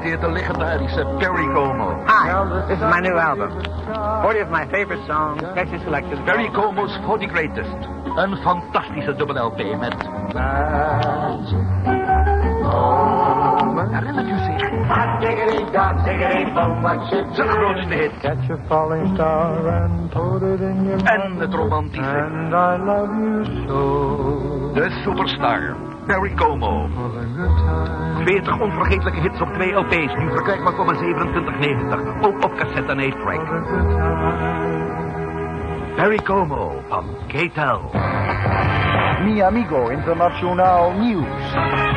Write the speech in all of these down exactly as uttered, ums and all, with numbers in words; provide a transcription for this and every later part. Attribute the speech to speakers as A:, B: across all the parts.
A: presenteert de legendarische Perry Como.
B: Hi, this is my new album. forty of my favorite songs, special selections.
A: Perry Como's forty Greatest. Een fantastische dubbel L P met... Herinnert u zich? Zijn grootste hit.
C: Catch a falling star and put it in your
A: En het romantische.
C: And I love you so.
A: De superstar. Perry Como. veertig onvergetelijke hits op twee L P's. Nu verkrijgbaar voor maar zevenentwintig negentig. Ook op cassette en eight track. Perry Como van K T L.
D: Mi amigo internationaal nieuws.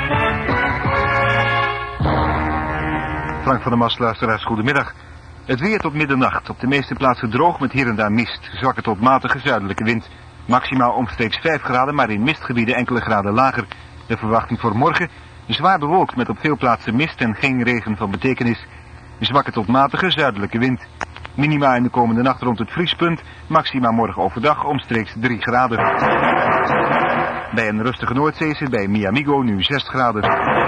E: Frank van der Mast, luisteraars, goedemiddag. Het weer tot middernacht. Op de meeste plaatsen droog met hier en daar mist. Zwakke tot matige zuidelijke wind. Maximaal omstreeks vijf graden, maar in mistgebieden enkele graden lager. De verwachting voor morgen: zwaar bewolkt met op veel plaatsen mist en geen regen van betekenis. Zwakke tot matige zuidelijke wind. Minima in de komende nacht rond het vriespunt. Maxima morgen overdag omstreeks drie graden. Bij een rustige Noordzee is het bij Mi Amigo nu zes graden.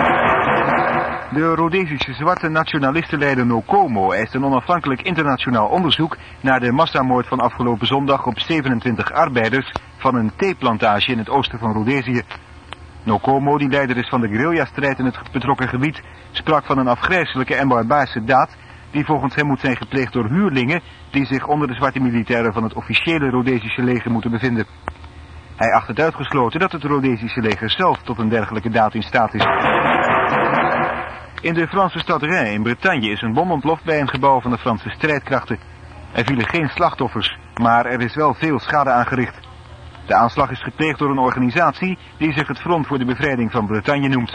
E: De Rhodesische zwarte nationalistenleider Nkomo eist een onafhankelijk internationaal onderzoek naar de massamoord van afgelopen zondag op zevenentwintig arbeiders van een theeplantage in het oosten van Rhodesië. Nkomo, die leider is van de guerrillastrijd in het betrokken gebied, sprak van een afgrijselijke en barbaarse daad die volgens hem moet zijn gepleegd door huurlingen die zich onder de zwarte militairen van het officiële Rhodesische leger moeten bevinden. Hij acht het uitgesloten dat het Rhodesische leger zelf tot een dergelijke daad in staat is. In de Franse stad Reims in Bretagne is een bom ontploft bij een gebouw van de Franse strijdkrachten. Er vielen geen slachtoffers, maar er is wel veel schade aangericht. De aanslag is gepleegd door een organisatie die zich het Front voor de Bevrijding van Bretagne noemt.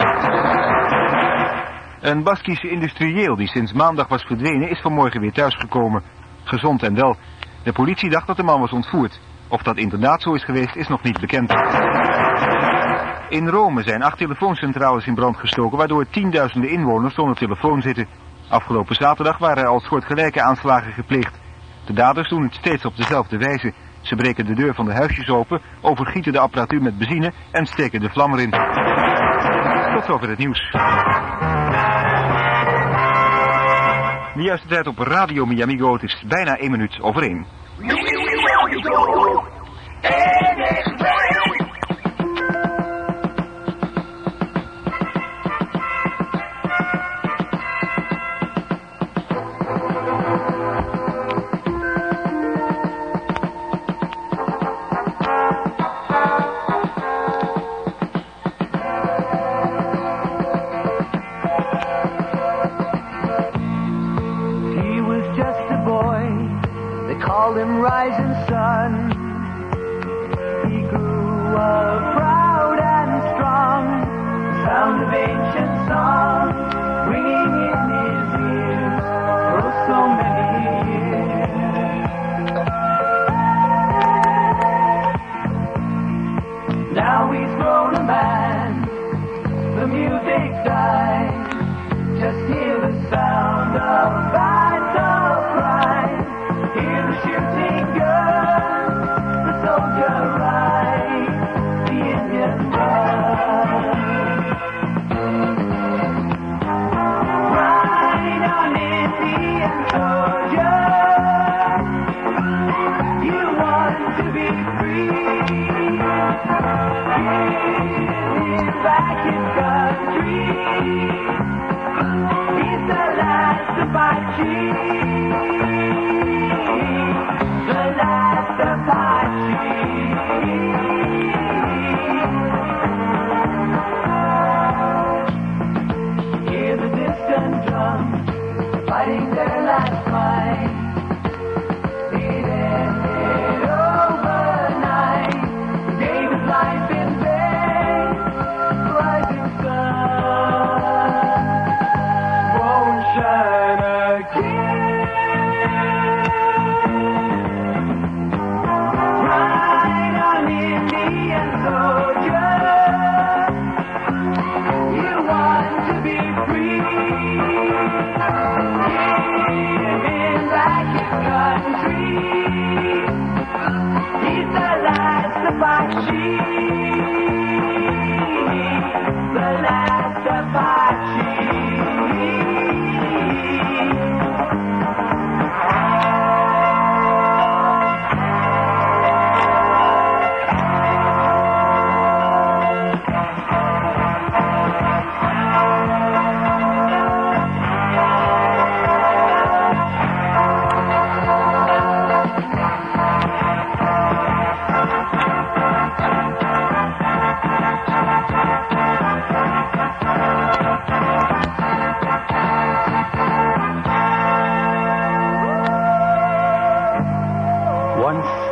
E: Een Baskische industrieel die sinds maandag was verdwenen is vanmorgen weer thuisgekomen. Gezond en wel. De politie dacht dat de man was ontvoerd. Of dat inderdaad zo is geweest is nog niet bekend. In Rome zijn acht telefooncentrales in brand gestoken, waardoor tienduizenden inwoners zonder telefoon zitten. Afgelopen zaterdag waren er al soortgelijke aanslagen gepleegd. De daders doen het steeds op dezelfde wijze. Ze breken de deur van de huisjes open, overgieten de apparatuur met benzine en steken de vlam erin. Tot zover het nieuws. De juiste tijd op Radio Mi Amigo, het is bijna één minuut over één.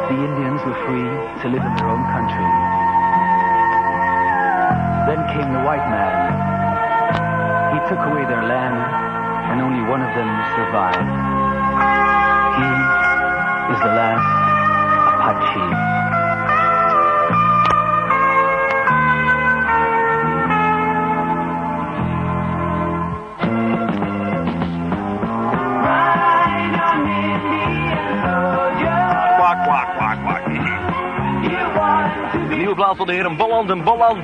F: the Indians were free to live in their own country. Then came the white man. He took away their land, and only one of them survived. He is the last Apache.
G: De nieuwe plaat van de heren Bolland en Bolland.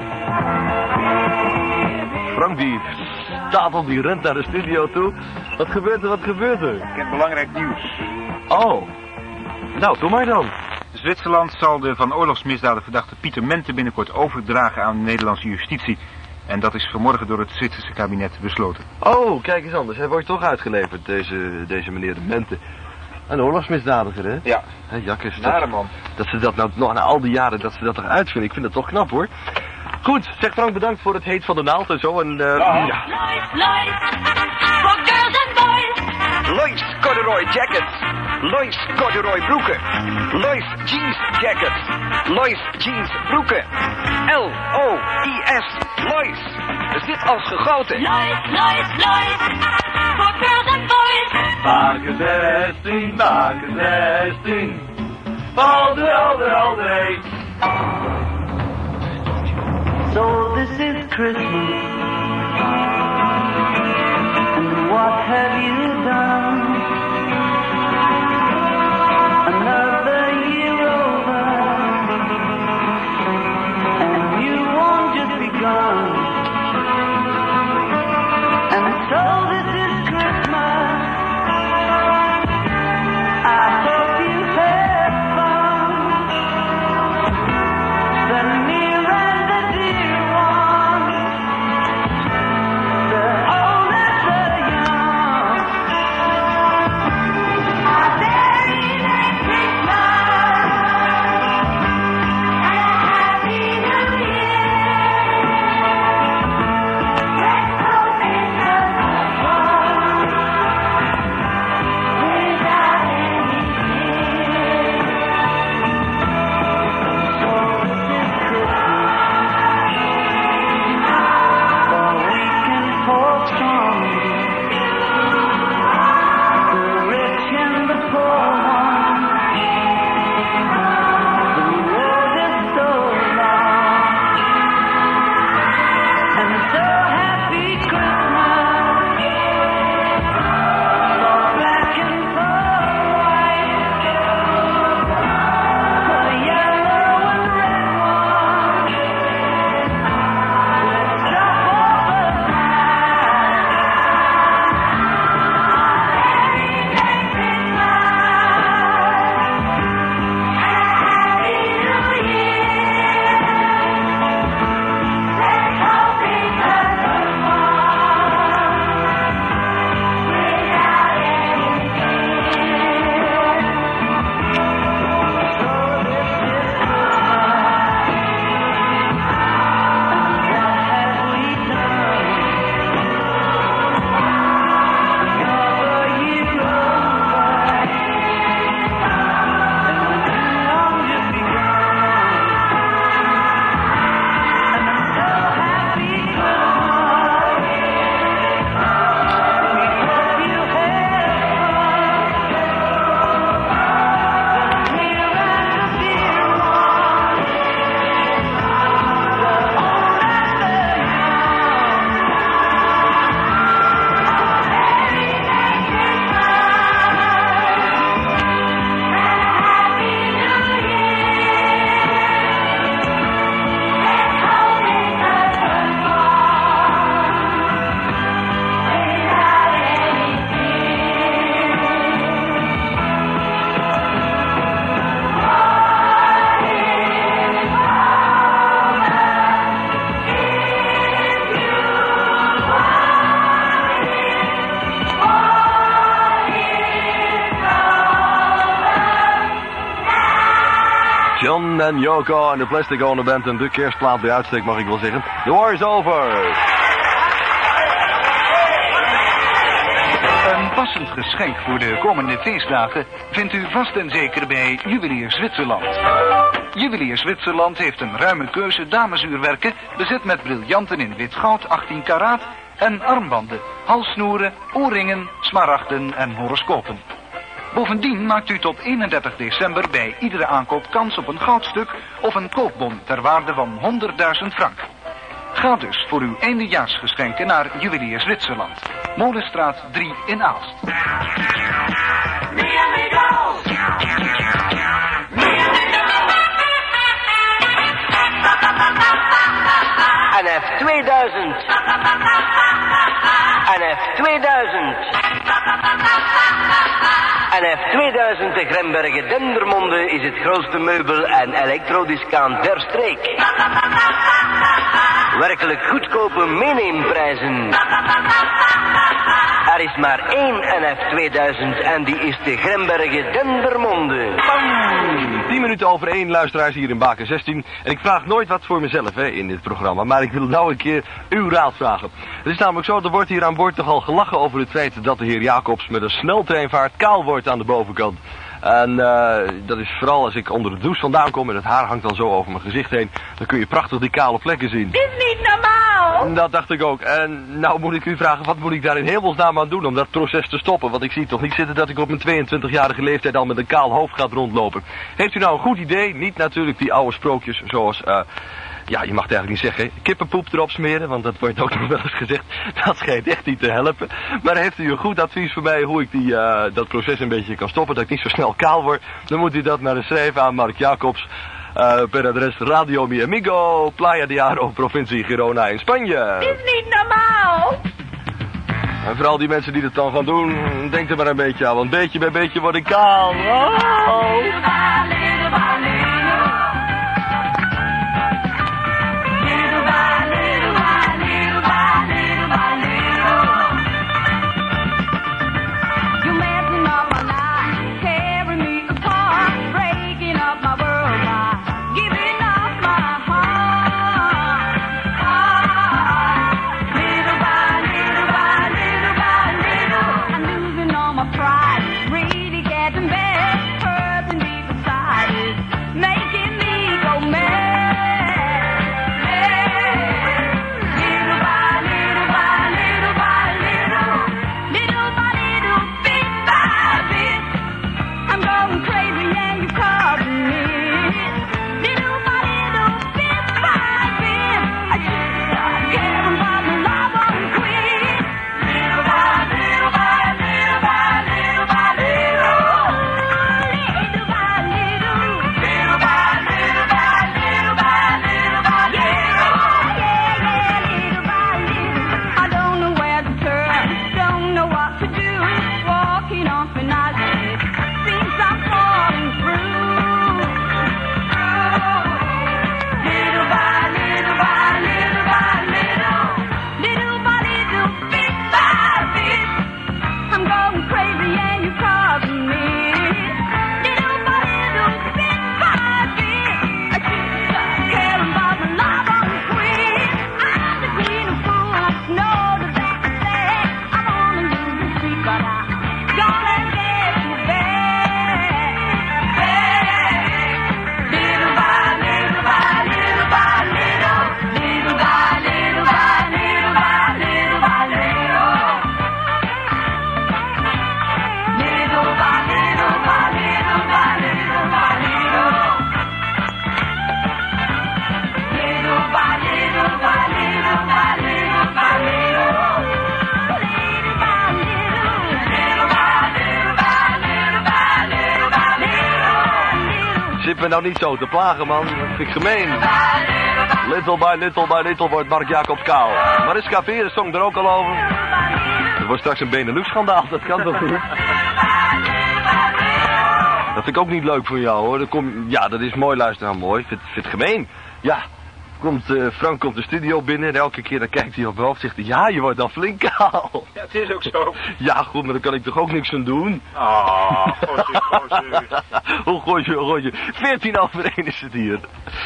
G: Frank die staat op, die rent naar de studio toe. Wat gebeurt er, wat gebeurt er?
E: Ik heb belangrijk nieuws.
G: Oh, nou, doe maar dan.
E: Zwitserland zal de van oorlogsmisdaden verdachte Pieter Mente binnenkort overdragen aan de Nederlandse justitie. En dat is vanmorgen door het Zwitserse kabinet besloten.
G: Oh, kijk eens anders. Hij wordt toch uitgeleverd, deze, deze meneer de Mente. Een oorlogsmisdadiger, hè?
E: Ja.
G: Hé, Jakkes.
E: Nare man.
G: Dat ze dat nou nog na al die jaren, dat ze dat eruit vinden. Ik vind dat toch knap, hoor. Goed, zeg Frank bedankt voor het heet van de naald en zo. En, uh, ja. ja.
H: Lois, Lois, for girls and boys.
A: Lois corduroy jackets. Lois corduroy broeken. Lois jeans jackets. Lois jeans broeken. L O I S. Lois. Zit als gegoten.
H: Lois, Lois, Lois, for girls and boys.
C: Wagen zestien, wagen zestien. Alder, alder, alder.
F: So this is Christmas, and what have you done? Another year over, and you won't just begun. And so this is Christmas, I hope you had fun. The near and the dear ones, the old and the young. A very Merry Christmas and a Happy New Year. Let's hope it doesn't fall without any fear. So this is Christmas, for we can hold strong. The rich and the poor ones, the road is so long. And so happy Christmas, for black and for white, for yellow and red ones. Let's drop over night. Merry, Merry Christmas and a Happy New Year. Let's hope it doesn't fall without any fear. So this is Christmas, and what have we done? Another year over, and the long just begun. And I'm so happy Christmas, we hope you had fun. The near and the dear ones, the old and the young. A very Merry Christmas and a Happy New Year. Let's hope it doesn't fall without any fear. What is
G: John en Yoko en de Plastic Ono Band en de kerstplaat bij uitstek, mag ik wel zeggen. The war is over.
D: Een
I: Een passend geschenk voor de komende feestdagen vindt u vast en zeker bij Juwelier Zwitserland. Juwelier Zwitserland heeft een ruime keuze damesuurwerken, bezet met briljanten in wit goud achttien karaat en armbanden, halssnoeren, oorringen, smaragden en horoscopen. Bovendien maakt u tot eenendertig december bij iedere aankoop kans op een goudstuk of een koopbon ter waarde van honderdduizend frank. Ga dus voor uw eindejaarsgeschenken naar Juwelier Zwitserland. Molenstraat drie in Aalst.
J: N F tweeduizend. N F tweeduizend. N F tweeduizend de Grembergen Dendermonde is het grootste meubel- en elektrodiscount der streek. Werkelijk goedkope meeneemprijzen. Er is maar één N F tweeduizend en die is de Grembergen Dendermonde.
G: Bam! tien minuten over één, luisteraars hier in Baken zestien. En ik vraag nooit wat voor mezelf hè, in dit programma, maar ik wil nou een keer uw raad vragen. Het is namelijk zo, er wordt hier aan boord toch al gelachen over het feit dat de heer Jacobs met een sneltreinvaart kaal wordt aan de bovenkant. En uh, dat is vooral als ik onder de douche vandaan kom en het haar hangt dan zo over mijn gezicht heen, dan kun je prachtig die kale vlekken zien.
H: Dit is niet normaal!
G: Dat dacht ik ook. En nou moet ik u vragen, wat moet ik daar in hemelsnaam aan doen om dat proces te stoppen? Want ik zie toch niet zitten dat ik op mijn tweeëntwintigjarige leeftijd al met een kaal hoofd gaat rondlopen. Heeft u nou een goed idee? Niet natuurlijk die oude sprookjes zoals... Uh, Ja, je mag het eigenlijk niet zeggen, kippenpoep erop smeren, want dat wordt ook nog wel eens gezegd. Dat schijnt echt niet te helpen. Maar heeft u een goed advies voor mij hoe ik die, uh, dat proces een beetje kan stoppen, dat ik niet zo snel kaal word, dan moet u dat maar eens schrijven aan Mark Jacobs. Uh, per adres Radio Mi Amigo, Playa de Aro, provincie Girona in Spanje.
H: Dit is niet normaal!
G: En voor al die mensen die dat dan gaan doen, denk er maar een beetje aan, want beetje bij beetje word ik kaal. Oh. Zit me nou niet zo te plagen, man. Dat vind ik gemeen. Little by little by little wordt Mark Jacobs kaal. Mariska Veer zong er ook al over. Er wordt straks een Benelux-schandaal, dat kan toch niet? Dat vind ik ook niet leuk voor jou, hoor. Dat kom, ja, dat is mooi luisteren, mooi. Ik vind, vind het gemeen. Ja, komt, uh, Frank komt de studio binnen en elke keer dan kijkt hij op mijn hoofd en zegt hij, ja, je wordt dan flink kaal.
E: Ja, het is ook zo.
G: Ja, goed, maar daar kan ik toch ook niks aan doen?
E: Ah, gozer, gozer.
G: Hoe gooi je, gooi je? veertien over één is het hier.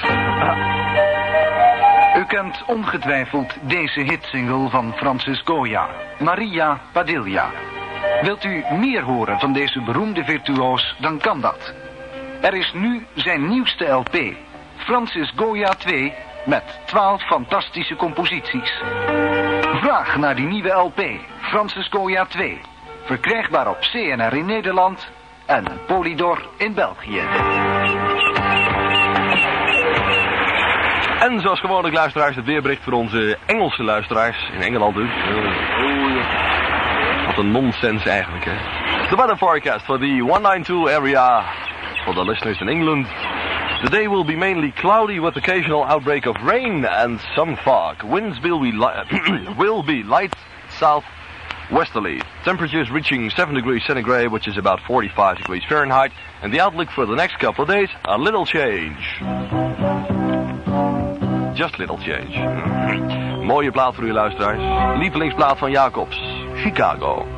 I: U kent ongetwijfeld deze hitsingle van Francis Goya, Maria Padilla. Wilt u meer horen van deze beroemde virtuoos, dan kan dat. Er is nu zijn nieuwste L P, Francis Goya twee, met twaalf fantastische composities. Vraag naar die nieuwe L P, Francis Goya twee. Verkrijgbaar op C N R in Nederland en Polydor in België.
G: En zoals gewoonlijk, luisteraars, het weerbericht voor onze Engelse luisteraars. In Engeland dus. Wat een nonsens eigenlijk, hè. The weather forecast for the one ninety-two area. For the listeners in England. The day will be mainly cloudy with occasional outbreak of rain and some fog. Winds will be, li- will be light southwesterly. Temperatures reaching seven degrees centigrade, which is about forty-five degrees Fahrenheit. And the outlook for the next couple of days, a little change. Just little change. Mooie plaat voor u luisteraars. Lievelingsplaat van Jacobs. Chicago.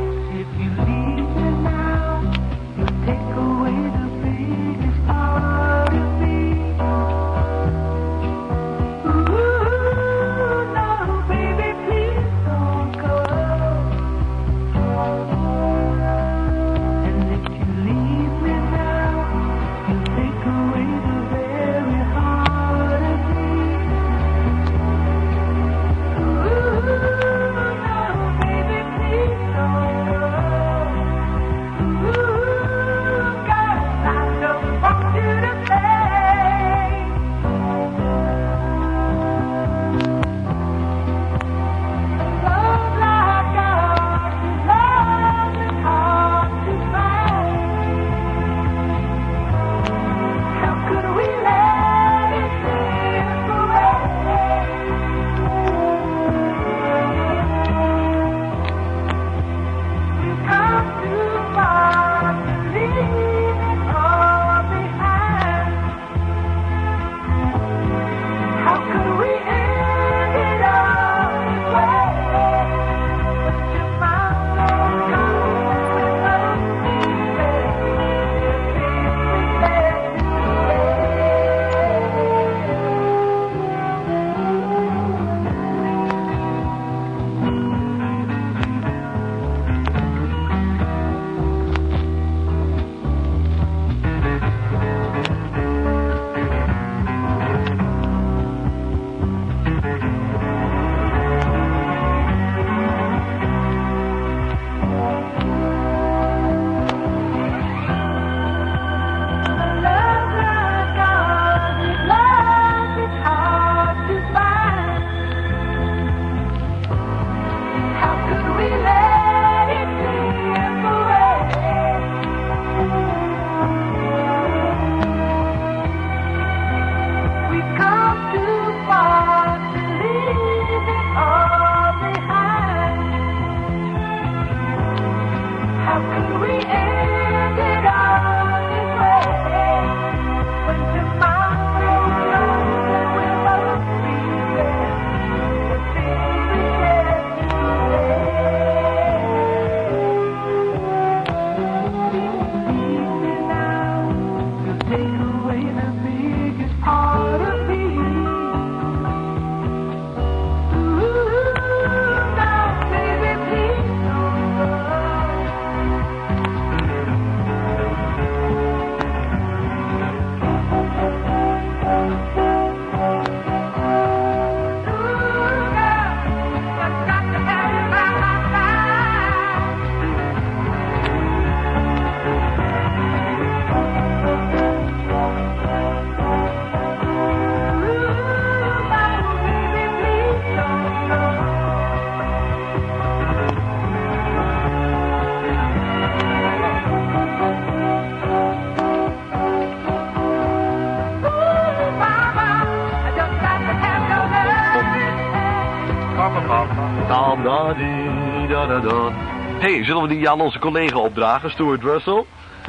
G: Hey, zullen we die aan onze collega opdragen, Stuart Russell?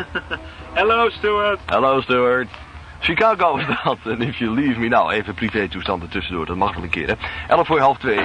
E: Hello, Stuart.
G: Hello, Stuart. Chicago is dat. En if you leave me... Nou, even privé-toestanden tussendoor. Dat mag wel een keer, hè. elf voor half twee.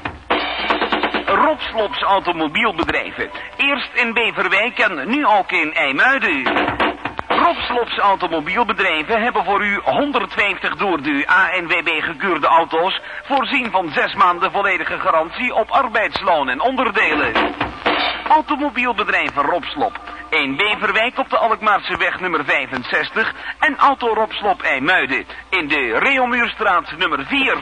A: Rob Slops Automobielbedrijven. Eerst in Beverwijk en nu ook in IJmuiden. Rob Slops Automobielbedrijven hebben voor u honderdvijftig door de A N W B gekeurde auto's... voorzien van zes maanden volledige garantie op arbeidsloon en onderdelen.
K: Automobielbedrijven Rob Slop. in Beverwijk op de Alkmaarseweg nummer vijfenzestig en Auto Rob Slop IJmuiden in de Reomuurstraat nummer vier.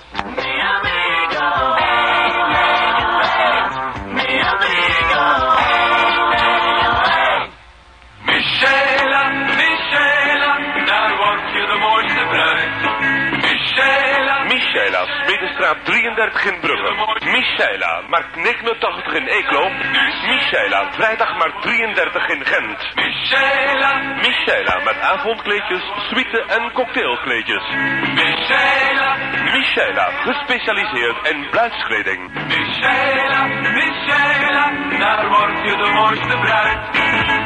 C: Michela, Michela, daar word je de mooiste bruid. Michela,
L: Michela, Smiddenstraat drieëndertig in Brugge. Michela, markt negenentachtig in Eeklo. Michela, vrijdag markt drieëndertig in Gent.
C: Michela,
L: Michela, met avondkleedjes, suite en cocktailkleedjes.
C: Michela,
L: Michela, gespecialiseerd in bruidskleding.
C: Michela, Michela, daar word je de mooiste bruid.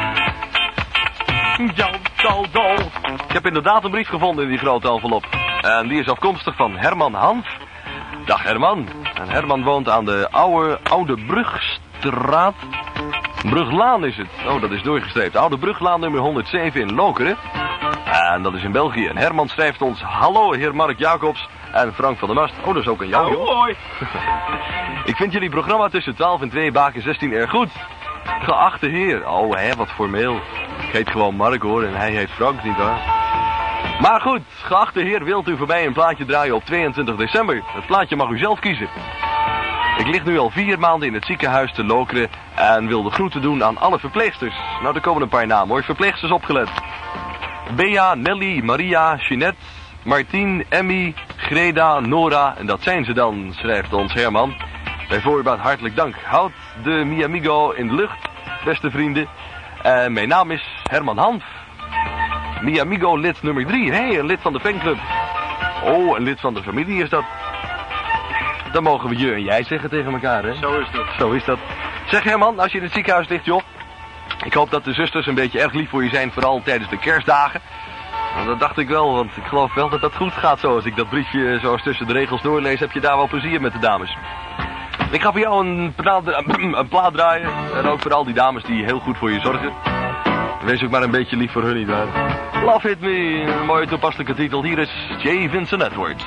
G: Ja, dal, dal. Ik heb inderdaad een brief gevonden in die grote envelop. En die is afkomstig van Herman Hanf. Dag Herman. En Herman woont aan de oude, oude Brugstraat. Bruglaan is het. Oh, dat is doorgestreept. Oude Bruglaan nummer honderdzeven in Lokeren. En dat is in België. En Herman schrijft ons: hallo heer Mark Jacobs en Frank van der Mast. Oh, dat is ook een jou, joh.
C: Hoi.
G: Ik vind jullie programma tussen twaalf en twee baken zestien erg goed. Geachte heer. Oh, hè, wat formeel. Ik heet gewoon Mark hoor en hij heet Frank, nietwaar? Maar goed, geachte heer, wilt u voor mij een plaatje draaien op tweeëntwintig december? Het plaatje mag u zelf kiezen. Ik lig nu al vier maanden in het ziekenhuis te Lokeren en wil de groeten doen aan alle verpleegsters. Nou, er komen een paar namen hoor, verpleegsters opgelet. Bea, Nelly, Maria, Jeanette, Martien, Emmy, Greda, Nora en dat zijn ze dan, schrijft ons Herman. Bij voorbaat hartelijk dank. Houd de mi amigo in de lucht, beste vrienden. Uh, mijn naam is Herman Hanf. Mi amigo lid nummer drie. Hé, hey, een lid van de fanclub. Oh, een lid van de familie is dat. Dan mogen we je en jij zeggen tegen elkaar, hè?
E: Zo is dat.
G: Zo is dat. Zeg Herman, als je in het ziekenhuis ligt, joh. Ik hoop dat de zusters een beetje erg lief voor je zijn, vooral tijdens de kerstdagen. Nou, dat dacht ik wel, want ik geloof wel dat dat goed gaat zo. Als ik dat briefje zoals tussen de regels doorlees, heb je daar wel plezier met de dames. Ik ga voor jou een plaat, een plaat draaien. En ook voor al die dames die heel goed voor je zorgen. Wees ook maar een beetje lief voor hun, nietwaar? Love Hit Me, een mooie toepasselijke titel. Hier is J. Vincent Edwards.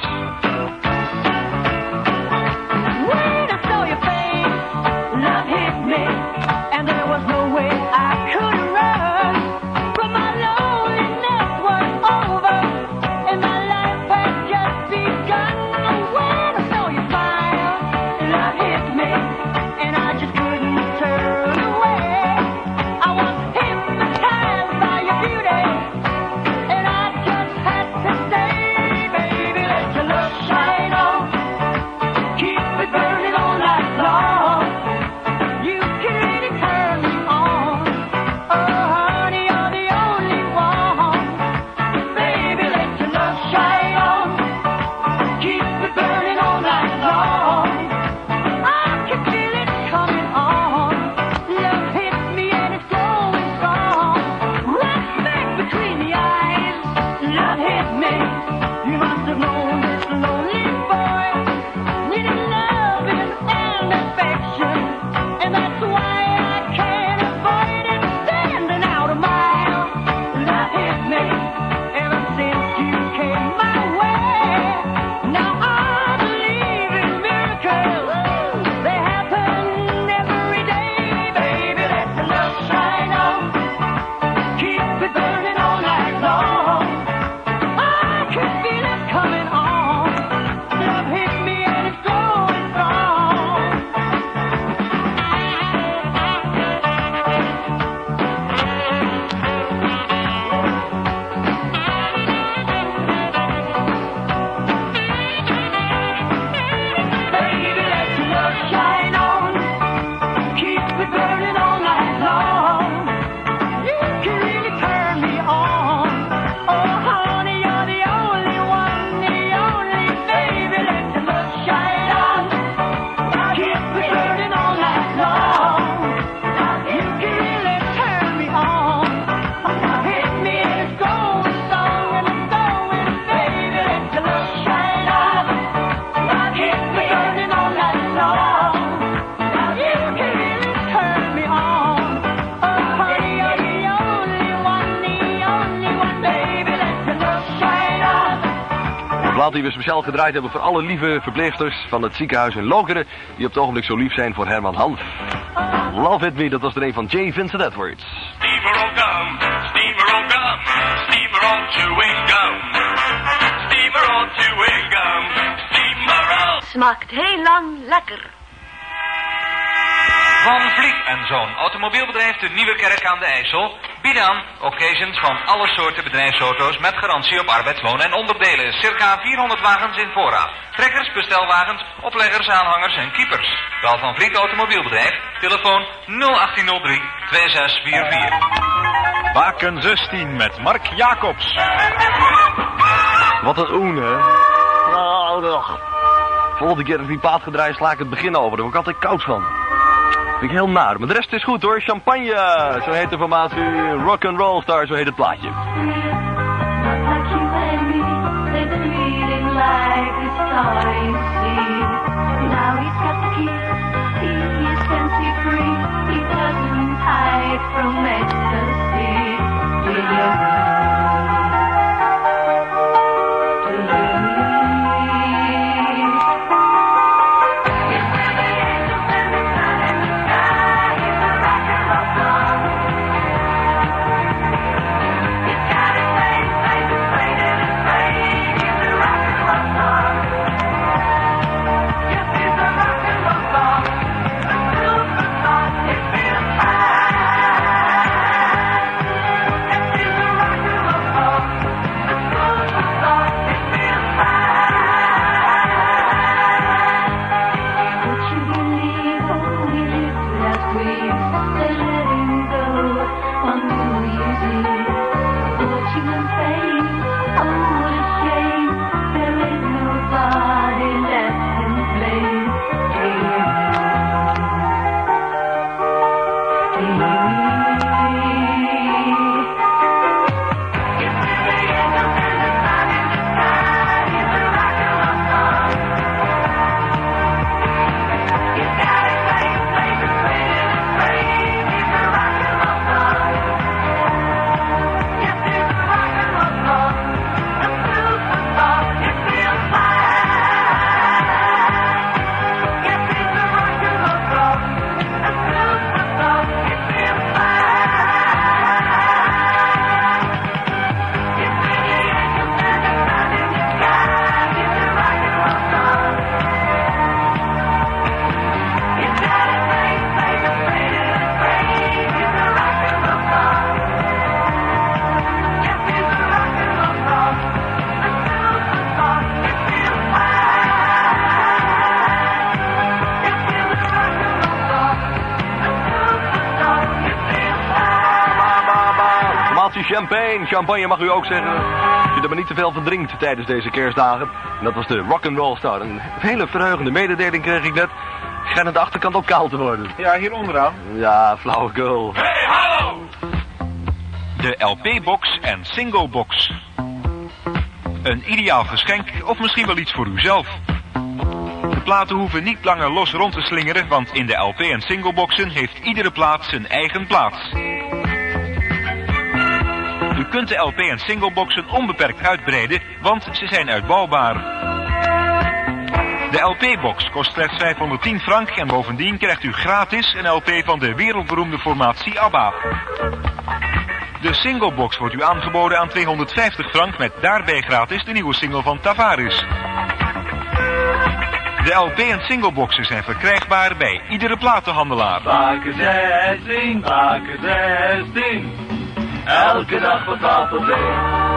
G: plaat die we speciaal gedraaid hebben voor alle lieve verpleegsters van het ziekenhuis in Lokeren, die op het ogenblik zo lief zijn voor Herman Hanf. Love It Me, dat was er een van J. Vincent Edwards.
C: Steamer on gum, steamer on gum, steamer on chewing gum. Steamer on chewing gum, steamer on...
H: Smaakt heel lang lekker.
M: Van Vliet en Zoon, automobielbedrijf de Nieuwe Kerk aan de IJssel, biedt aan occasions van alle soorten bedrijfsauto's met garantie op arbeidsloon en onderdelen. Circa vierhonderd wagens in voorraad. Trekkers, bestelwagens, opleggers, aanhangers en keepers. Wel Van Vliet automobielbedrijf, telefoon nul achttien nul drie twee zes vier vier.
E: Waken zestien met Mark Jacobs.
G: Wat een oen, hè? Volgende keer als die paard gedraaid sla ik het begin over. Daar word ik altijd koud van. Vind ik heel naar. Maar de rest is goed hoor. Champagne. Zo heet de formatie. Rock and Roll Star. Zo heet het plaatje. Champagne, champagne mag u ook zeggen. Als je er maar niet te veel van drinkt tijdens deze kerstdagen. En dat was de Rock'n'Roll Star. Een hele verheugende mededeling kreeg ik net. Schijnt aan de achterkant ook koud te worden.
E: Ja, hier onderaan.
G: Ja, flauwekul.
C: Hey, hallo!
E: De L P-box en single-box. Een ideaal geschenk of misschien wel iets voor uzelf. De platen hoeven niet langer los rond te slingeren, want in de L P en singleboxen heeft iedere plaat zijn eigen plaats. U kunt de L P en singleboxen onbeperkt uitbreiden, want ze zijn uitbouwbaar. De L P-box kost slechts vijfhonderdtien frank en bovendien krijgt u gratis een L P van de wereldberoemde formatie ABBA. De singlebox wordt u aangeboden aan tweehonderdvijftig frank met daarbij gratis de nieuwe single van Tavares. De L P en singleboxen zijn verkrijgbaar bij iedere platenhandelaar.
C: Baken zestien, baken zestien. Elke dag van twaalf tot één.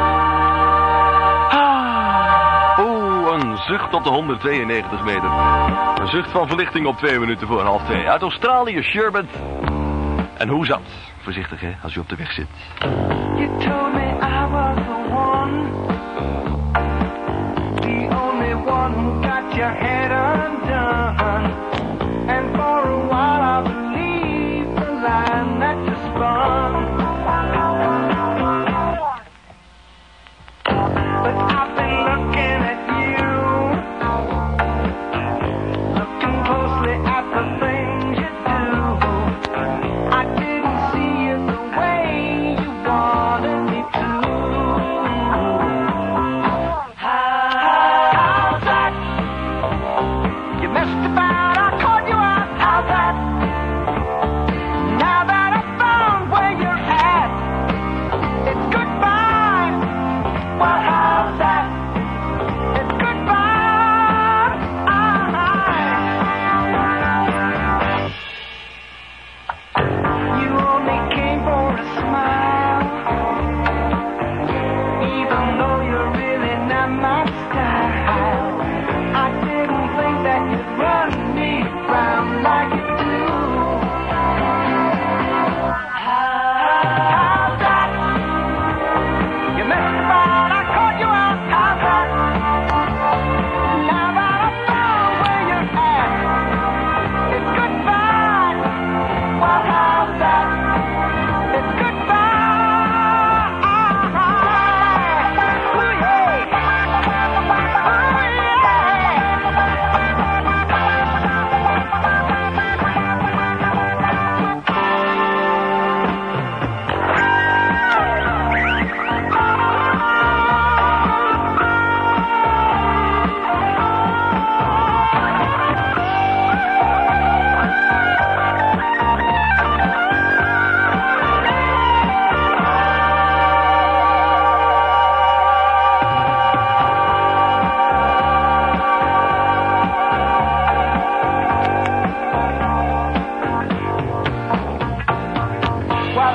G: Oeh, een zucht op de honderdtweeënnegentig meter. Een zucht van verlichting op twee minuten voor half twee. Uit Australië, Sherbet. En hoe zat? Voorzichtig, hè, als u op de weg zit.
C: You told me I was the one. The only one who got your head undone. And for a while I believed the line that you spun. But I've been looking at you, looking closely at the things you do. I didn't see it the way you wanted me to. How's that? You missed about, I caught you out. How's that?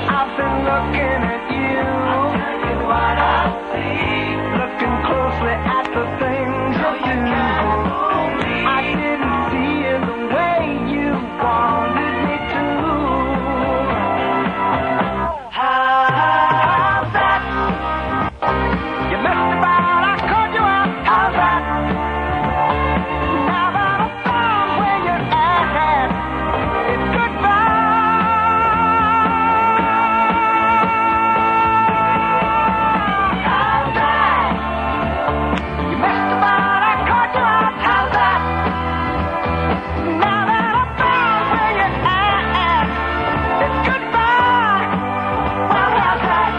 C: I've been looking at you. I'll tell you what I see. Looking closely at the things you do. I didn't see it the way you wanted me to. How's that? You messed about, I called you out. How's that? Now that I found where you're at, it's goodbye. How's that? You messed about, I called you out. How's that? Now that I found where you're at, it's goodbye. Well, how's that?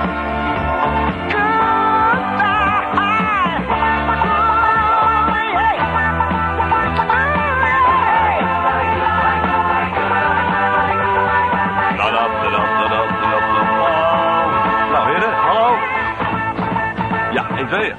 G: Nou, heren, hallo. Ja, één, twee.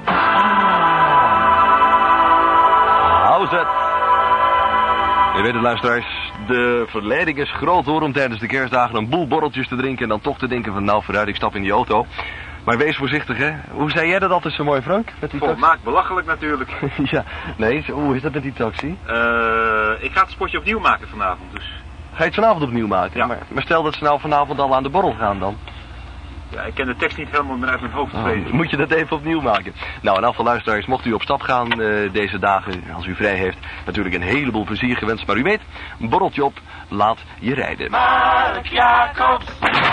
G: Hou zet. Je weet het, luisteraars, de verleiding is groot hoor om tijdens de kerstdagen een boel borreltjes te drinken en dan toch te denken van nou vooruit, ik stap in die auto. Maar wees voorzichtig, hè. Hoe zei jij dat altijd zo mooi, Frank? Met die taxi?
E: Volmaakt belachelijk natuurlijk.
G: Ja, nee, zo- hoe is dat met die taxi?
E: Eh, ik ga het spotje opnieuw maken vanavond, dus...
G: Ga je het vanavond opnieuw maken?
E: Ja.
G: Maar, maar stel dat ze nou vanavond al aan de borrel gaan dan.
E: Ja, ik ken de tekst niet helemaal meer uit mijn hoofd
G: Oh,
E: tweede.
G: moet je dat even opnieuw maken. Nou, en afval luisteraars, mocht u op stap gaan eh, deze dagen, als u vrij heeft, natuurlijk een heleboel plezier gewenst. Maar u weet, een borreltje op, laat je rijden.
C: Mark Jacobs.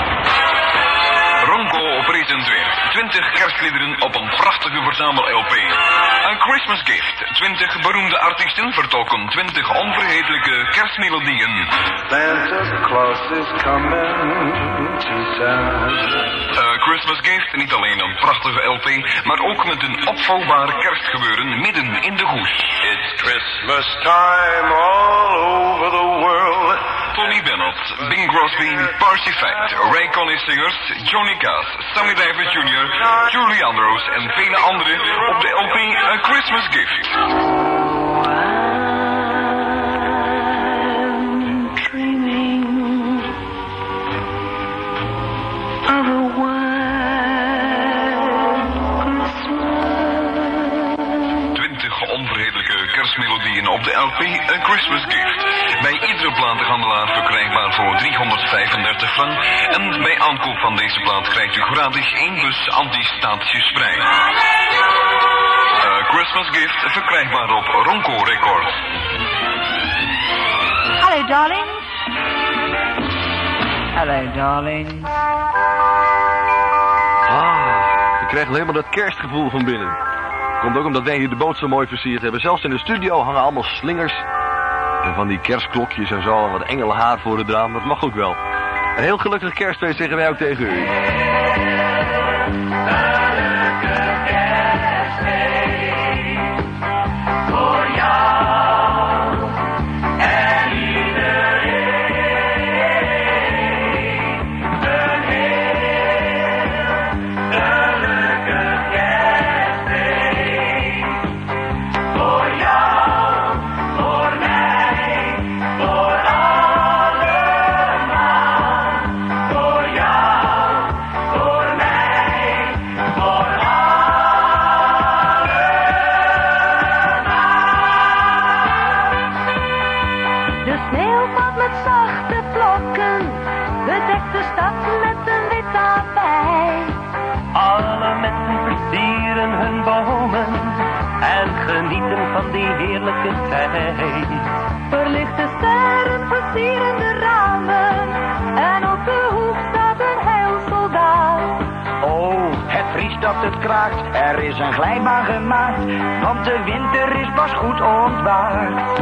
N: Ronco presenteert twintig kerstliederen op een prachtige verzamel-L P. Een Christmas gift. twintig beroemde artiesten vertolken twintig onvergetelijke kerstmelodieën.
C: Santa Claus is coming to town.
N: Een Christmas gift, niet alleen een prachtige L P, maar ook met een opvouwbaar kerstgebeuren midden in de hoes.
L: It's Christmas time all over the world.
N: Tony Bennett, Bing Crosby, Percy Fact, Ray Conniff Singers, Johnny Cash, Sammy Davis junior, Julie Andrews en vele anderen op de L P A Christmas Gift.
C: Dreaming of a
N: twintig onvergetelijke kerstmelodieën op de L P A Christmas Gift. Bij iedere platenhandelaar verkrijgbaar voor driehonderdvijfendertig frank. En bij aankoop van deze plaat krijgt u gratis één bus anti-staatjesvrij. Uh, Christmas Gift verkrijgbaar op Ronco Records.
O: Hello, darling. Hello, darling.
G: Ah, ik krijg helemaal dat kerstgevoel van binnen. Komt ook omdat wij hier de boot zo mooi versierd hebben. Zelfs in de studio hangen allemaal slingers. En van die kerstklokjes en zo. En wat engelenhaar voor het raam. Dat mag ook wel. Een heel gelukkig kerstfeest zeggen wij ook tegen u.
C: voor jou en iedereen. Een heel gelukkig kerstfeest voor jou, voor mij, voor allemaal. Voor jou, voor mij, voor
O: De sneeuw valt met zachte vlokken, bedekt de stad met een wit tapijt.
F: Alle mensen versieren hun bomen en genieten van die heerlijke tijd.
O: Verlichte sterren versieren de ramen en op de hoek staat een heilsoldaat.
B: Oh, het vriest dat het kraakt, er is een glijbaan gemaakt, want de winter is pas goed ontwaakt.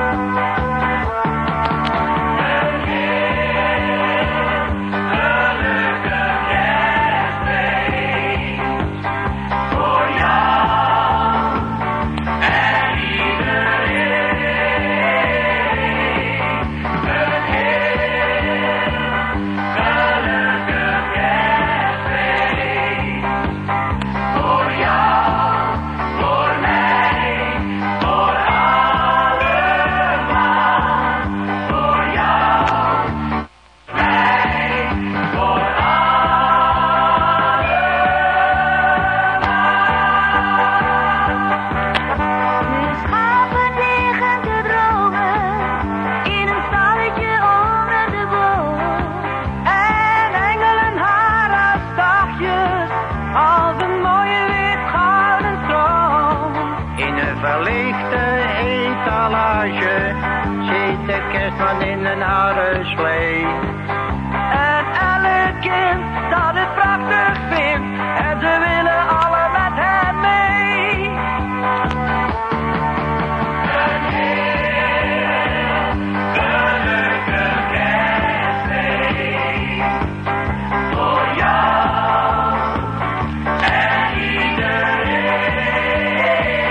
C: voor jou en iedereen. Een heel gelukkig kerstfeest voor jou, voor mij, voor allemaal.
B: een houten slee. En elk kind dat het prachtig vindt, en ze willen alle met hem mee. Een heel gelukkig kerstfeest voor jou en iedereen.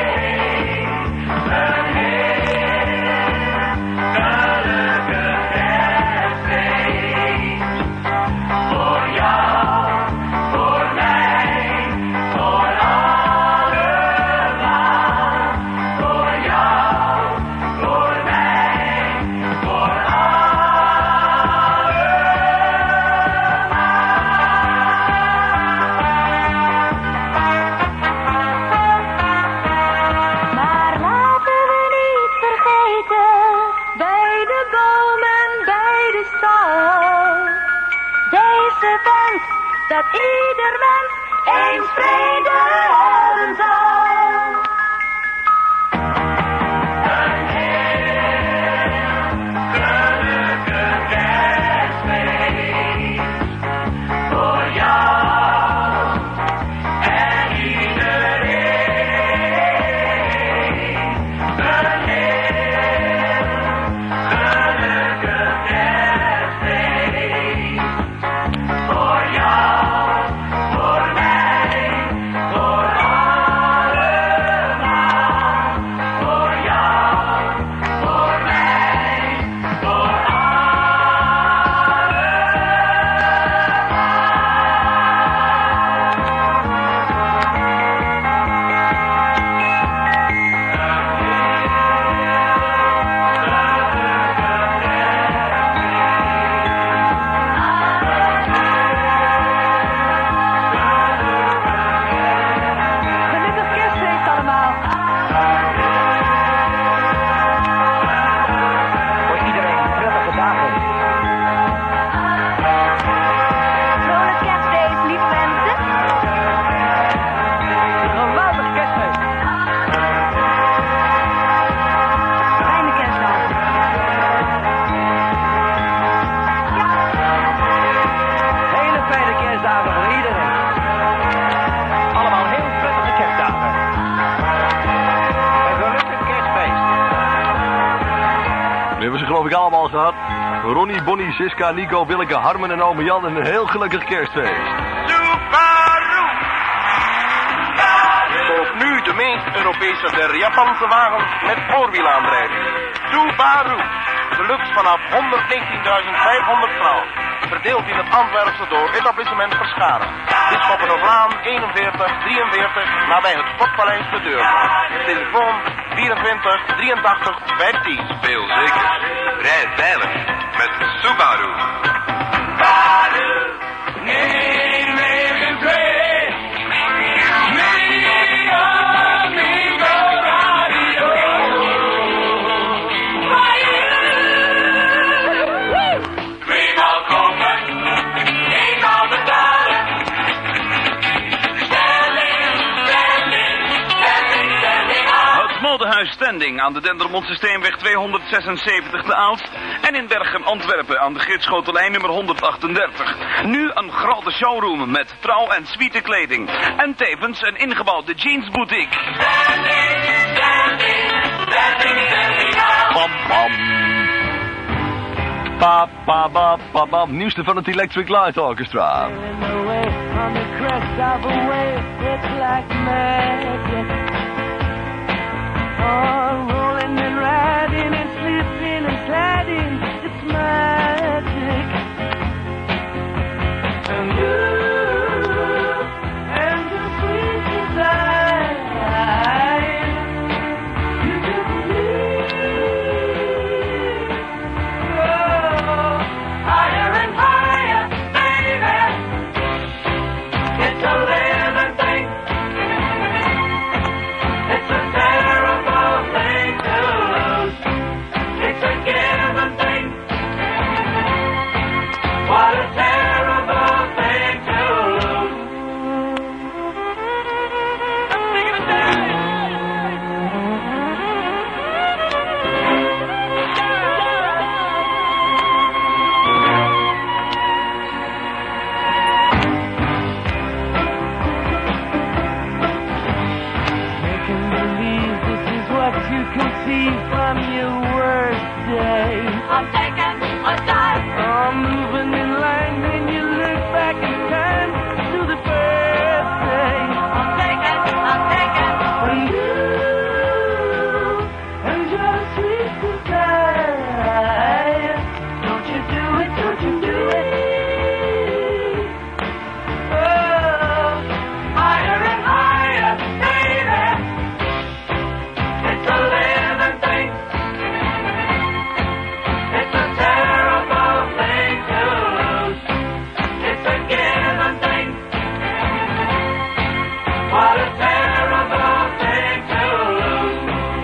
B: Een heel gelukkig kerstfeest voor jou, voor mij, voor allemaal. Voor jou, voor mij, voor
O: Maar laten we niet vergeten, bij de boom en bij de stal, deze wens dat ieder mens eens vrede hebben zal.
B: Een heel gelukkig kerstfeest voor jou en iedereen. Een heel gelukkig kerstfeest voor jou, voor mij, voor allemaal. Voor jou, voor mij, voor
O: Gelukkig kerstfeest allemaal.
B: Voor iedereen prettige dagen.
O: Vrolijk kerstfeest, lieve mensen.
B: Geweldig kerstfeest.
O: Fijne kerstdagen.
B: Hele fijne kerstdagen voor iedereen. Allemaal heel prettige kerstdagen. Een gelukkig kerstfeest.
G: We hebben ze geloof ik allemaal gehad. Ronnie, Bonnie, Siska, Nico, Willeke, Harmen en ome Jan en een heel gelukkig kerstfeest.
L: Subaru! Koop nu de meest Europese der Japanse wagens met voorwielaandrijving. Subaru. Deluxe vanaf honderdnegentienduizend vijfhonderd francs. Verdeeld in het Antwerpse door etablissement Verscharen. Bisschoppenhoflaan eenenveertig drieënveertig nabij het Sportpaleis de Deurne. Telefoon vierentwintig drieëntachtig vijftien.
N: Veel zeker. Rij veilig met Subaru.
K: Het modehuis Standing aan de Dendermondse Steenweg tweehonderdzesenzeventig te Aalst en in Berchem Antwerpen aan de Gidschotelijn nummer honderdachtendertig. Nu een grote showroom met trouw- en suite kleding en tevens een ingebouwde jeansboutique.
G: Bam, bam. Pa, pa, ba, pa, bam. Nieuwste van het Electric Light Orchestra.
B: On the crest of a wave, it's like magic. Oh, rolling and riding and slipping and sliding, it's magic. And you, and the sweet desire, you can believe. Oh, higher and higher, baby. It's a living thing. It's a terrible thing. see from your worst day.
C: I'm taking a dive.
B: I'm moving in line when you look back in time to the first day.
C: I'm taking, I'm taking.
B: For you and your sweet desire. Don't you do it, don't you do it. Oh,
C: Higher and higher, baby. It's a living thing. It's a terrible thing to lose. It's a given thing. What a terrible thing to lose.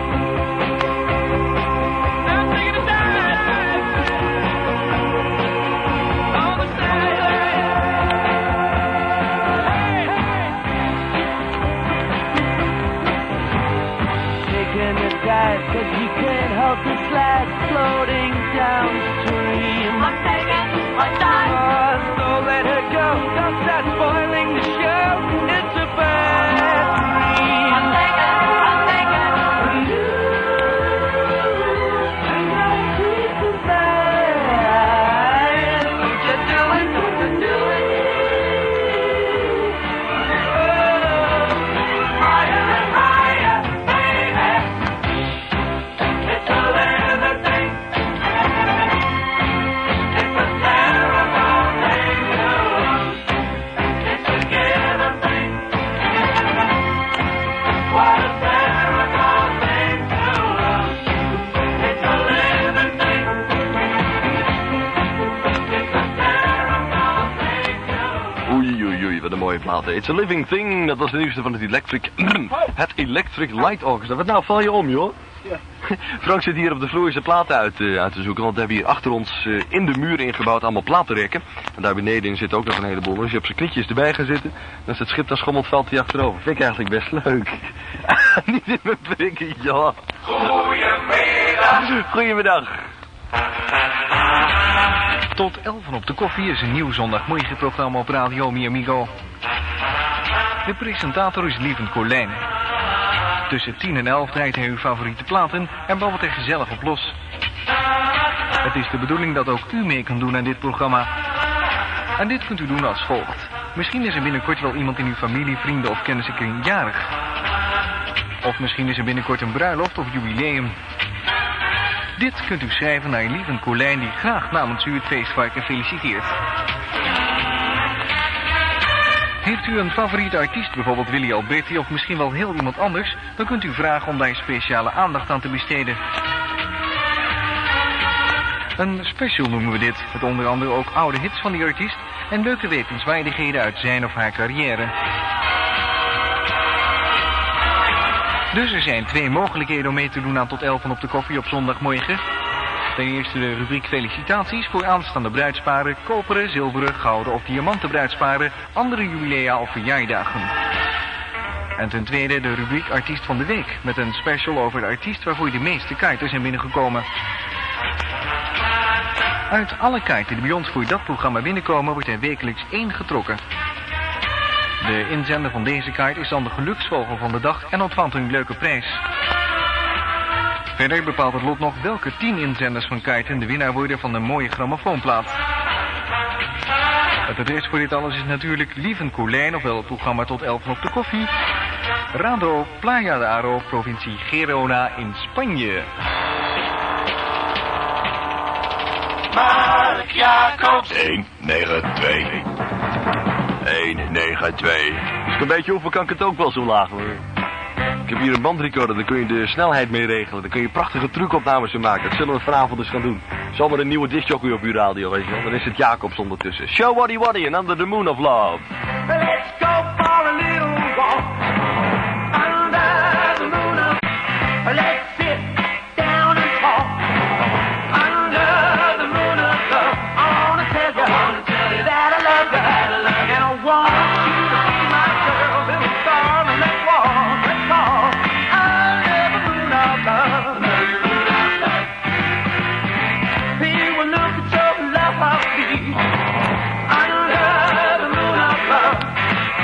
C: I'm taking a dive. On the side.
B: taking a dive, cause you can't help the slide floating downstream.
C: I'm taking a dive.
B: Oh, so let her go, don't start spoiling the show. It's a bad dream.
C: I'm taking, I'm taking.
B: For you and your sweet desire.
C: Don't you do it, don't you do it. Higher and higher, baby. It's a living thing. It's a terrible thing to lose. It's a given thing. What a terrible thing to lose. It's a living thing. It's a terrible thing to lose.
G: Oei, oei, oei, wat een mooie plaat. It's a Living Thing, dat was de nieuwste van het Electric... het Electric Light Orchestra. Wat nou, val je om, joh?
D: Ja.
G: Frank zit hier op de vloer zijn platen uit, uh, uit te zoeken, want we hebben hier achter ons uh, in de muur ingebouwd allemaal platenrekken. En daar beneden zit ook nog een heleboel. Als je op zijn knietjes erbij gaat zitten, dan is het schip dat schommelt, valt hij achterover. Vind ik eigenlijk best leuk. Niet in mijn prikken, ja.
C: Goedemiddag.
G: Goedemiddag.
P: Tot elf op de koffie is een nieuw zondagmorgenprogramma op Radio Mi Amigo. De presentator is Lieven Colijn. Tussen tien en elf draait hij uw favoriete platen en babbelt er gezellig op los. Het is de bedoeling dat ook u mee kunt doen aan dit programma. En dit kunt u doen als volgt. Misschien is er binnenkort wel iemand in uw familie, vrienden of kennissenkring jarig. Of misschien is er binnenkort een bruiloft of jubileum. Dit kunt u schrijven naar Lieven Colijn, die graag namens u het feestvarken feliciteert. Heeft u een favoriete artiest, bijvoorbeeld Willy Alberti of misschien wel heel iemand anders, dan kunt u vragen om daar speciale aandacht aan te besteden. Een special noemen we dit, met onder andere ook oude hits van die artiest en leuke wetenswaardigheden uit zijn of haar carrière. Dus er zijn twee mogelijkheden om mee te doen aan Tot elf op de koffie op zondagmorgen. Ten eerste de rubriek felicitaties voor aanstaande bruidsparen, koperen, zilveren, gouden of diamanten bruidsparen, andere jubilea of verjaardagen. En ten tweede de rubriek artiest van de week, met een special over de artiest waarvoor de meeste kaarten zijn binnengekomen. Uit alle kaarten die bij ons voor dat programma binnenkomen, wordt er wekelijks één getrokken. De inzender van deze kaart is dan de geluksvogel van de dag en ontvangt een leuke prijs. Verder bepaalt het lot nog welke tien inzenders van kaarten de winnaar worden van een mooie grammofoonplaat. Het adres voor dit alles is natuurlijk Lieven Colijn, ofwel het programma Tot elf op de koffie. Rado Playa de Aro, provincie Gerona in Spanje.
C: Mark Jacobs.
G: één negen twee. één negen twee. Dus een beetje hoeveel kan ik het ook wel zo laag hoor. Ik heb hier een bandrecorder, daar kun je de snelheid mee regelen. Daar kun je prachtige trucopnames mee maken. Dat zullen we vanavond eens gaan doen. Zomaar een nieuwe discjockey op uw radio, weet je wel. Dan is het Jacobs ondertussen. Show Waddy Waddy and Under the Moon of Love.
C: Let's go for a little walk under the moon of. Let's sit down and talk under the moon of love. I wanna tell you, I wanna tell you that I love you, that I love you. And I want you to be my girl, little star, and let's walk, let's talk under the moon of love. Under the moon of love. People look at your love heartbeat under the moon of love.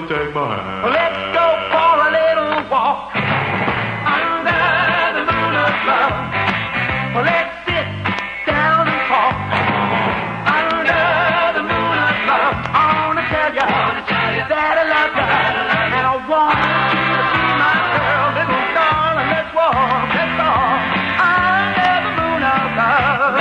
Q: darling, take my hand.
B: Let's go for a little walk under the moon of love. Let's sit down and talk under the moon of love. I wanna tell you that I love you, and I want you to be my girl, little darling. Let's walk, let's walk under the moon of love.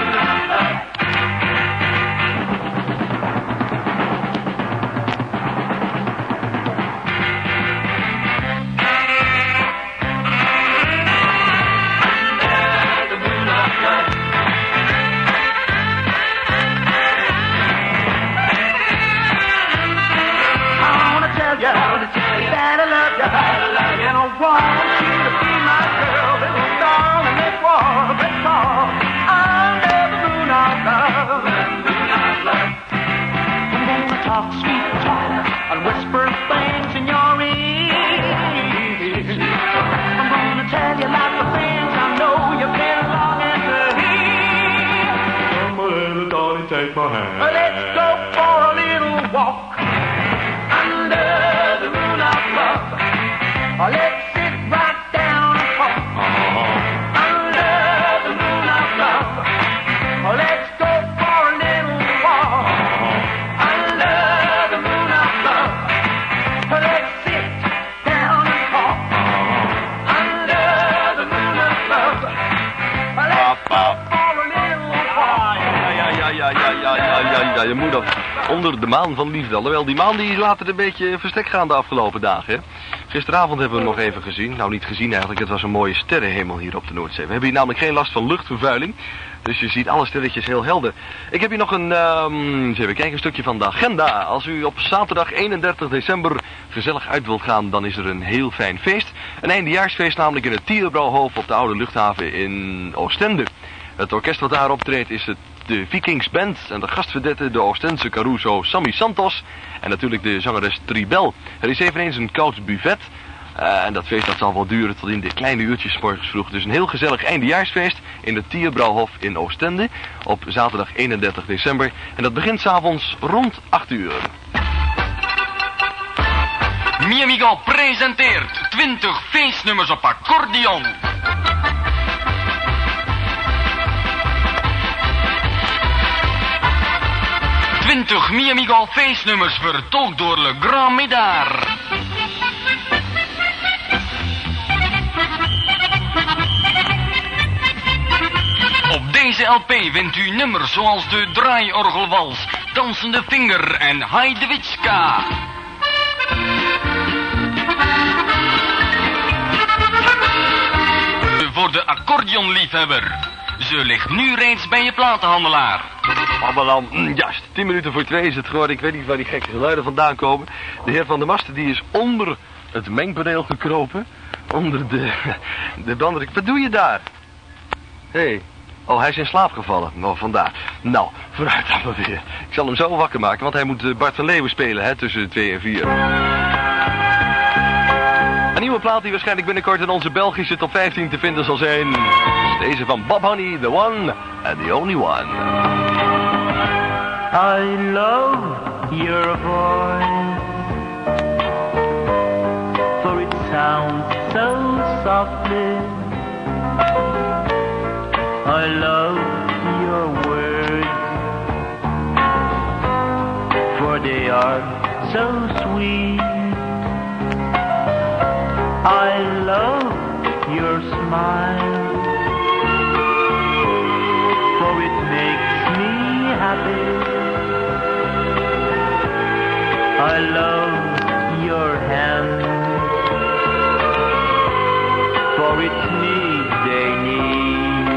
B: That I love you, and I want you to be my girl, little darling. Let's walk, let's walk under the moon of love. I'm gonna talk sweet talk and whisper things in your ear. I'm gonna tell you lots of things I know you've been longing to hear.
Q: Come on, little darling, take my hand.
B: Let's go for a little walk under the moon of love. Let's sit right down and talk uh-huh. under the moon of love. Let's go for a little walk uh-huh. under the moon of love. Let's sit down and talk uh-huh. under the moon of love. Let's go for a little walk.
G: Ja, ja, ja, ja, ja, ja, ja, ja, je moet dat onder de maan van liefde. Alhoewel, die maan die is later een beetje verstek gaan de afgelopen dagen, hè. Gisteravond hebben we hem nog even gezien. Nou, niet gezien eigenlijk. Het was een mooie sterrenhemel hier op de Noordzee. We hebben hier namelijk geen last van luchtvervuiling. Dus je ziet alle sterretjes heel helder. Ik heb hier nog een, um, eens even kijken, een stukje van de agenda. Als u op zaterdag eenendertig december gezellig uit wilt gaan, dan is er een heel fijn feest. Een eindejaarsfeest namelijk in het Tierbrouwhof op de oude luchthaven in Oostende. Het orkest wat daar optreedt is het de Vikings Band en de gastverdette de Oostense Caruso Sammy Santos en natuurlijk de zangeres Tribel. Er is eveneens een koud buffet uh, en dat feest dat zal wel duren tot in de kleine uurtjes morgens vroeg. Dus een heel gezellig eindejaarsfeest in het Tierbrouwhof in Oostende op zaterdag eenendertig december en dat begint 's avonds rond acht uur.
R: Mi Amigo presenteert twintig feestnummers op accordeon. twintig Mi Amigo feestnummers vertolkt door Le Grand Médard. Op deze L P vindt u nummers zoals de draaiorgelwals, Dansende Vinger en Hajdewitska. Voor de accordeonliefhebber. Ze ligt nu reeds bij je platenhandelaar.
G: Maar dan, juist, tien minuten voor twee is het geworden. Ik weet niet waar die gekke geluiden vandaan komen. De heer Van der Masten die is onder het mengpaneel gekropen. Onder de, de banden. Wat doe je daar? Hé. Hey. Oh, hij is in slaap gevallen. Nou, vandaar. Nou, vooruit dan maar weer. Ik zal hem zo wakker maken, want hij moet Bart van Leeuwen spelen, hè, tussen twee en vier. Een nieuwe plaat die waarschijnlijk binnenkort in onze Belgische top vijftien te vinden zal zijn. Deze van Bob Honey, the one and the only one.
B: I love your voice, for it sounds so softly. I love your words, for they are so sweet. I love your smile, for it makes me happy. I love your hand, for it's me they need.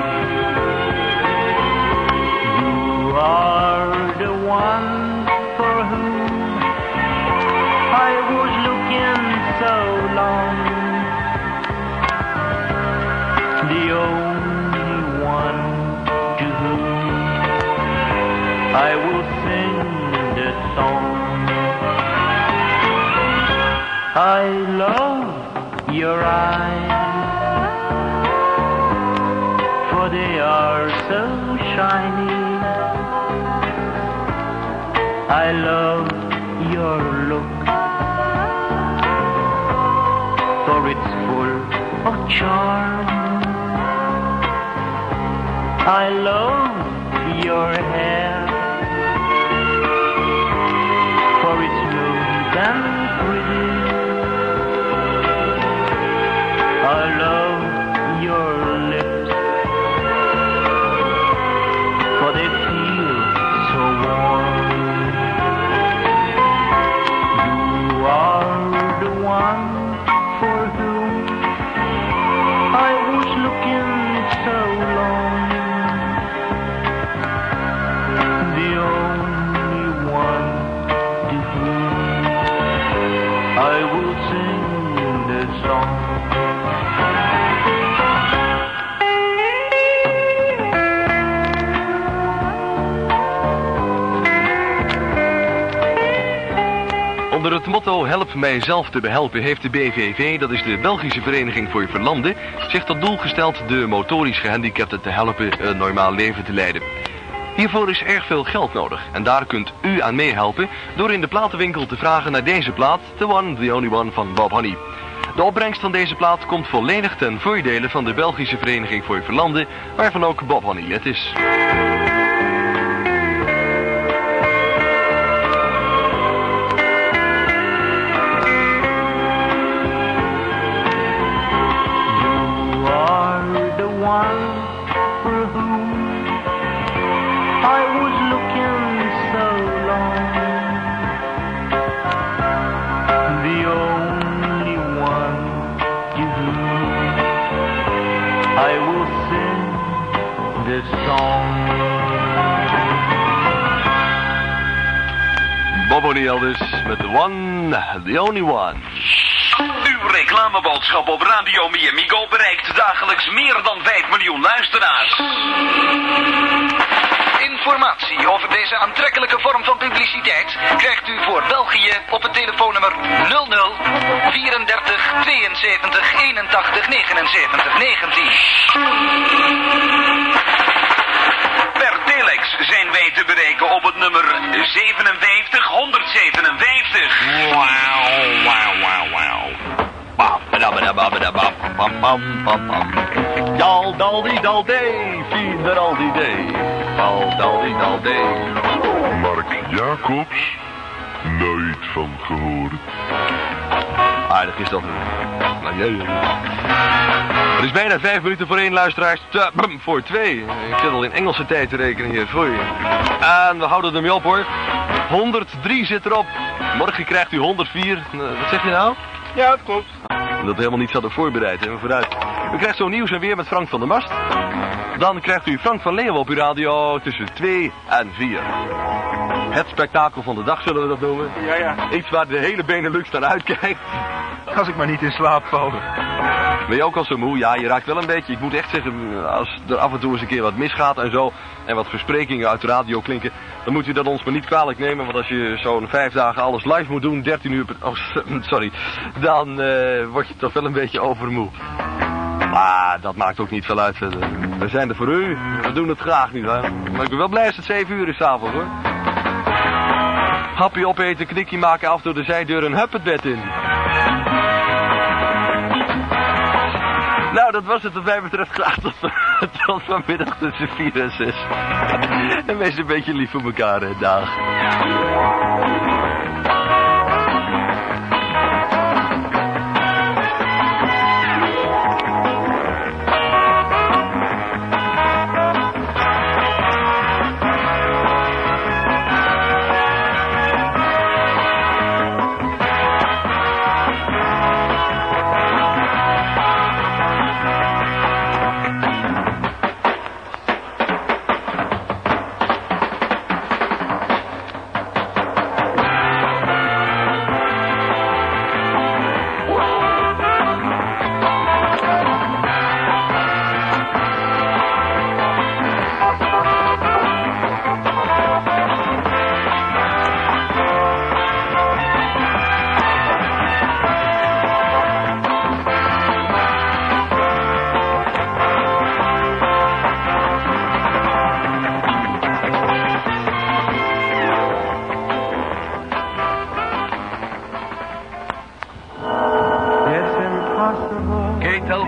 B: You are the one for whom I was looking so long. The only one to whom I will sing the song. I love your eyes, for they are so shiny. I love your look, it's full of charm. I love your hair, for it's smooth and pretty. I love your lips, for they feel so warm. You are the one for whom I was looking so long. The only one to whom I will sing this song.
G: Onder het motto Help mijzelf te behelpen heeft de B V V, dat is de Belgische Vereniging voor Verlamden, zich tot doel gesteld de motorisch gehandicapten te helpen een normaal leven te leiden. Hiervoor is erg veel geld nodig en daar kunt u aan meehelpen door in de platenwinkel te vragen naar deze plaat, The One, The Only One van Bob Honey. De opbrengst van deze plaat komt volledig ten voordele van de Belgische Vereniging voor Verlamden, waarvan ook Bob Honey lid is. Bob Honey Elders met The One, The Only One.
K: Uw reclameboodschap op Radio Mi Amigo bereikt dagelijks meer dan vijf miljoen luisteraars. Informatie over deze aantrekkelijke vorm van publiciteit krijgt u voor België op het telefoonnummer nul nul vierendertig tweeënzeventig eenentachtig negenenzeventig negentien. Per telex zijn wij te bereiken op het nummer zevenenvijftig honderdzevenenvijftig.
G: Wauw, wauw, wauw, wauw. Dal, dal, die, dal, dee, vier, al die, dee. Dal, dal, die, dal, dee.
S: Mark Jacobs, nooit van gehoord.
G: Aardig is dat. Het is bijna vijf minuten voor één, luisteraars. Tja, voor twee. Ik zit al in Engelse tijd te rekenen hier. Foei. En we houden ermee op hoor. honderddrie zit erop. Morgen krijgt u honderdvier. Wat zeg je nou?
L: Ja, dat klopt.
G: Dat we helemaal niets hadden voorbereid. Hè? Vooruit. U krijgt zo nieuws en weer met Frank van der Mast. Dan krijgt u Frank van Leeuwen op uw radio tussen twee en vier. Het spektakel van de dag zullen we dat noemen.
L: Ja, ja.
G: Iets waar de hele Benelux naar uitkijkt.
E: Als ik maar niet in slaap val.
G: Ben je ook al zo moe? Ja, je raakt wel een beetje. Ik moet echt zeggen, als er af en toe eens een keer wat misgaat en zo, en wat versprekingen uit de radio klinken, dan moet u dat ons maar niet kwalijk nemen, want als je zo'n vijf dagen alles live moet doen, dertien uur per... Oh, sorry. Dan uh, word je toch wel een beetje overmoe. Maar dat maakt ook niet veel uit. We zijn er voor u. We doen het graag nu, hè. Maar ik ben wel blij als het zeven uur is 's avonds, hoor. Hapje opeten, knikkie maken, af door de zijdeur en hup het bed in. Nou, dat was het wat mij betreft. Graag tot, tot vanmiddag tussen vier en zes. En wees een beetje lief voor elkaar, hè. Dag.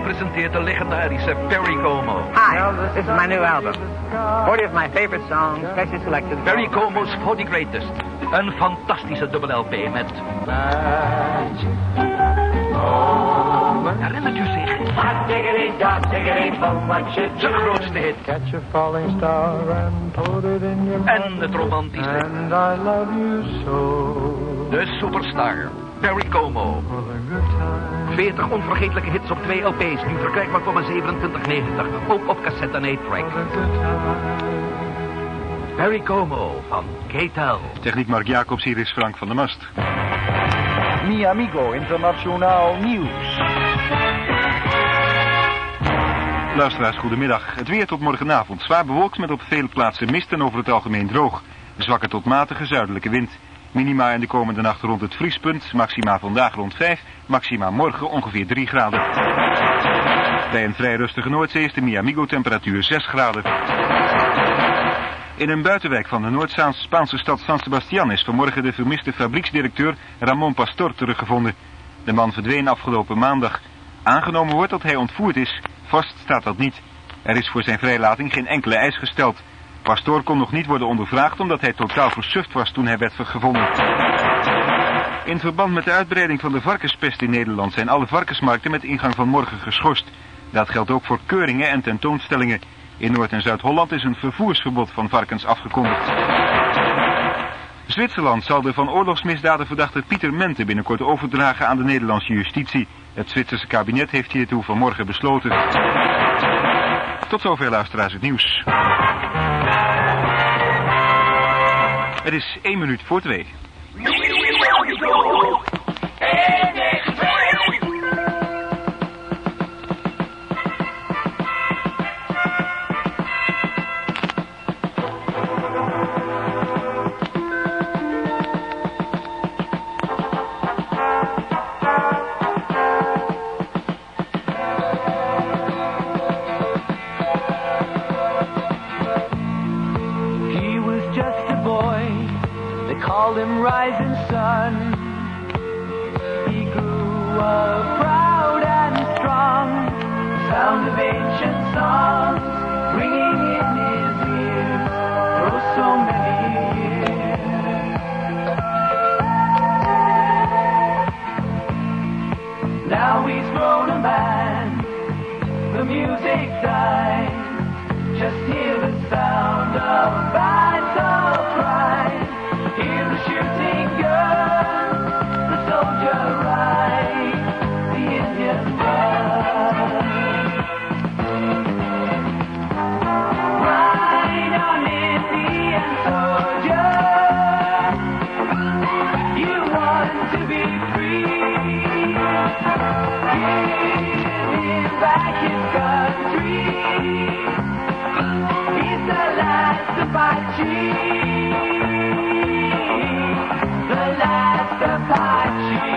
G: presenteert de legendarische Perry Como.
T: Hi, this is my new album. forty of my favorite songs, specially selected.
G: Perry Como's For the Greatest. Een fantastische dubbel L P met... Herinnert u zich? Zijn grootste hit.
B: Catch a falling star and put it in your
G: En het romantische.
B: And I love you so.
G: De superstar, Perry Como. veertig onvergetelijke hits op twee L P's, nu verkrijgbaar voor maar zevenentwintig negentig. Ook op cassette en eight track. Perry Como van K-Tel.
E: Techniek Mark Jacobs, hier is Frank van der Mast.
D: Mi amigo internationaal nieuws.
E: Luisteraars, goedemiddag. Het weer tot morgenavond. Zwaar bewolkt met op vele plaatsen mist en over het algemeen droog. Zwakke tot matige zuidelijke wind. Minima in de komende nacht rond het vriespunt. Maxima vandaag rond vijf. Maxima morgen ongeveer drie graden. Bij een vrij rustige Noordzee is de Mi Amigo temperatuur zes graden. In een buitenwijk van de Noord-Spaanse stad San Sebastián is vanmorgen de vermiste fabrieksdirecteur Ramon Pastor teruggevonden. De man verdween afgelopen maandag. Aangenomen wordt dat hij ontvoerd is. Vast staat dat niet. Er is voor zijn vrijlating geen enkele eis gesteld. Pastor kon nog niet worden ondervraagd omdat hij totaal versuft was toen hij werd gevonden. In verband met de uitbreiding van de varkenspest in Nederland zijn alle varkensmarkten met ingang van morgen geschorst. Dat geldt ook voor keuringen en tentoonstellingen. In Noord- en Zuid-Holland is een vervoersverbod van varkens afgekondigd. Zwitserland zal de van oorlogsmisdaden verdachte Pieter Mente binnenkort overdragen aan de Nederlandse justitie. Het Zwitserse kabinet heeft hiertoe vanmorgen besloten. Tot zover, luisteraars, het nieuws. Het is één minuut voor twee.
B: Called him Rising Sun. He grew up proud and strong. Sound of ancient songs ringing in his ears for so many years. Now he's grown a man. The music dies. Just hear the sound of battle cries. Hear the shooting gun, the soldier ride, the Indian run. Ride on, Indian soldier, you want to be free. Give him back his country. He's the last Apache. The last Apache.